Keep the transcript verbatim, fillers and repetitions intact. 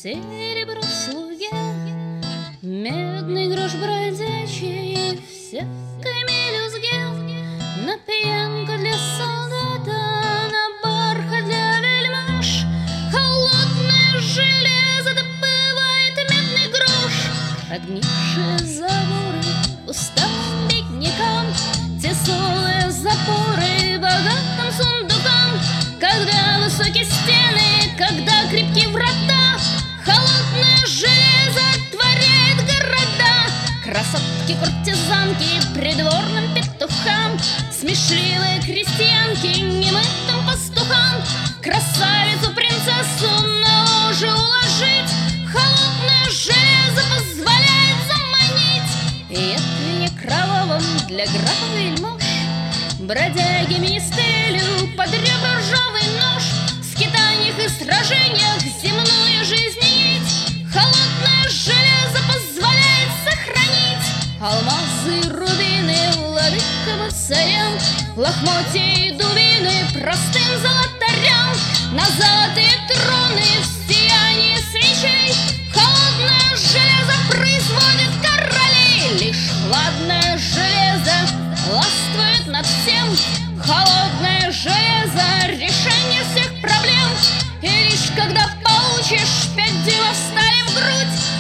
серебро слуге, медный грош бродячий в всякой мелюзге, на пьянку для солдата, на бархат для вельмож, холодное железо добывает медный грош. Подгнившие заборы устав беднякам, тяжелые запоры богатым сундукам. Когда высокие стены, когда крепкие врата, холодное железо творяет города. Красотки, куртизанки, придворным петухам, смешливые крестьянки, немытым пастухам. Красавицу, принцессу на ложе уложить холодное железо позволяет заманить. И это не кровавым для графа вельмож, бродяги министрелю под ребра ржавый нож. В скитаниях и сражениях земную жизнь нить холодное железо позволяет сохранить. Алмазы, рубины владыкам и царям, лохмотья и дубины простым золотарям. На золотые троны в сиянии свечей холодное железо производит королей. Лишь хладное железо властвует над всем, холодное железо — решение всех проблем. И лишь когда получишь пять дюймов стали в грудь,